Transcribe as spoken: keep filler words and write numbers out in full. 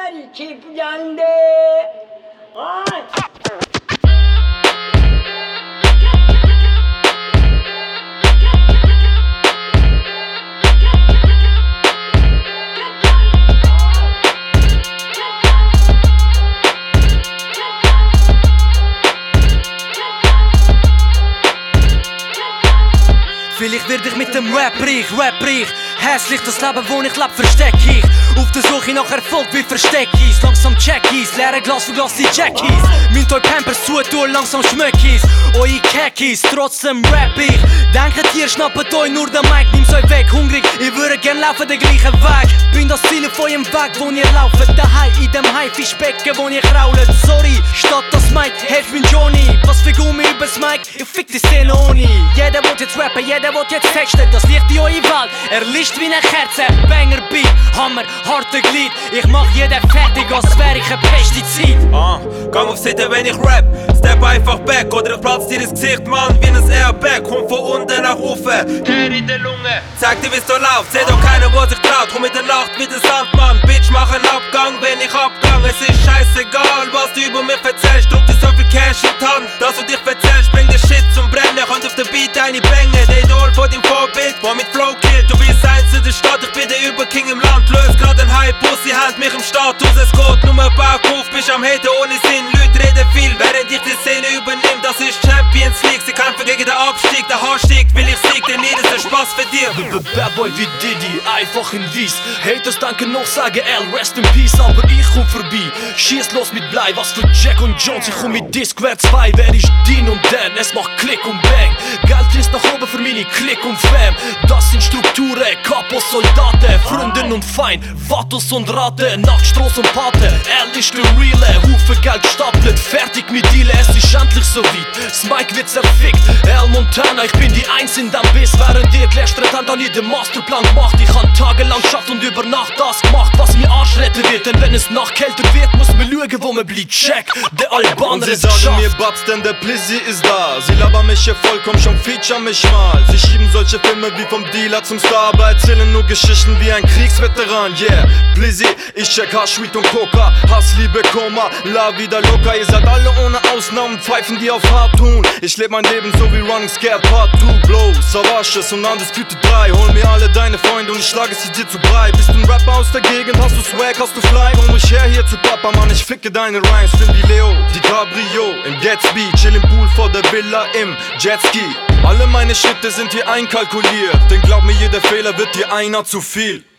Daddy, keep yande. Vielleicht werd ich mit dem Rap reich, Rap reich. Hässlich das Leben, wo ich leb, versteck ich. Auf der Suche nach Erfolg, wie versteck ich's. Langsam check ich's, leere Glas für Glas die Jackies. Mint euch Pampers zutun, langsam schmeck ich's. Eure Kekis, trotzdem rap ich. Denkt ihr, schnappet euch nur den Mic, nimm's euch weg, hungrig. Ich würde gern laufen den gleichen Weg. Bin das Ziel auf eurem Weg, wo ihr lauft. Daheim in dem Haifischbecken, wo ihr krault. Sorry, statt das Mic, helft mir Johnny. Was für Gummi übers Mic, ich fick die Szene ohne. Jeder will jetzt rappen, jeder will jetzt texten. Das Licht in eure Welt, erlischt wie eine Kerze. Banger Beat, Hammer, harte Glied. Ich mach jeden fertig, als wär ich ein Pestizid. Ah, gang auf Seite, wenn ich rap. Step einfach back oder ich platz dir ins Gesicht, Mann, wie ein Airbag. Komm von unten nach oben, Teer in der Lunge. Zeig dir, wie's da läuft, seh doch keiner, wo sich traut. Komm mit der Nacht wie der Sandmann. Bitch, mach einen Abgang, wenn ich abgang. Es ist scheißegal, was du über mich erzählst. Druck dir so viel Cash in die Hand, dass du dich erzählst. Bring den Shit zum Brennen, kommt auf den Beat eine Bänge. Der Idol von dem Vorbild, war mit Flow killt. Du bist eins in der Stadt, ich bin der Überking im Land. Löst grad ein Hype, Pussy, hand mich im Status. Es geht nur ein Backauf, bist am Haten ohne Sinn. Leute reden viel, während ich die Szene übernimm. Das ist Champions League, sie kämpfen gegen den Abstieg. Der Haar stiegt, will ich sieg, denn jedes ist Spaß für dir. Bad Boy wie Diddy, einfach in Wies. Haters danke noch, sagen L, rest in peace. Aber ich komm vorbei, schieß los mit Blei. Was für Jack und Jones, ich komm mit Discord zwei. Wer ist Dean und Dan, es macht Klick und Bang. Geld fließt nach oben für meine Klick und Fam. Das sind Strukturen, Kapos, Soldaten, Freundin und Feind, Vatos und Ratte, Nachtstraß und Pate. L ist der Reale, Haufen Geld stapelt, fertig mit Dealen, es ist endlich so weit. Das Mic wird zerfickt, L Montana, ich bin die Eins in dem Biss. Während ihr gelästert habt, hab ich den Masterplan gemacht. Ich hab tagelang geschafft und über Nacht das gemacht, was mir Arsch retten wird. Denn wenn es noch kälter wird, muss man schauen, wo man bleibt. Check, der Albaner ist geschafft. Sie sagen mir Babs, denn der Blizzy ist da. Sie labern mich hier voll, komm schon, feature mich mal. Sie schieben solche Filme wie vom Dealer zum Star, aber erzählen nur Geschichten wie ein Kriegsveteran. Yeah, Blizzy, ich check Hasch, Weed und Coca. Hass, Liebe, Koma, la vida loca. Ihr seid alle ohne Ausnahmen, Pfeifen, die auf hart tun. Ich leb mein Leben so wie Running Scared Part zwei. Blow, Savages und Undisputed drei. Hol mir alle deine Freunde und ich schlage sie dir zu Brei. Bist du ein Rapper aus der Gegend, hast du Swag, hast du Fly? Komm ruhig her hier zu Papa, Mann, ich ficke deine Rhymes. Bin wie Leo, die Cabrio im Gatsby. Chill im Pool vor der Villa im Jetski. Alle meine Schritte sind hier einkalkuliert, denn glaub mir, jeder Fehler wird dir einer zu viel.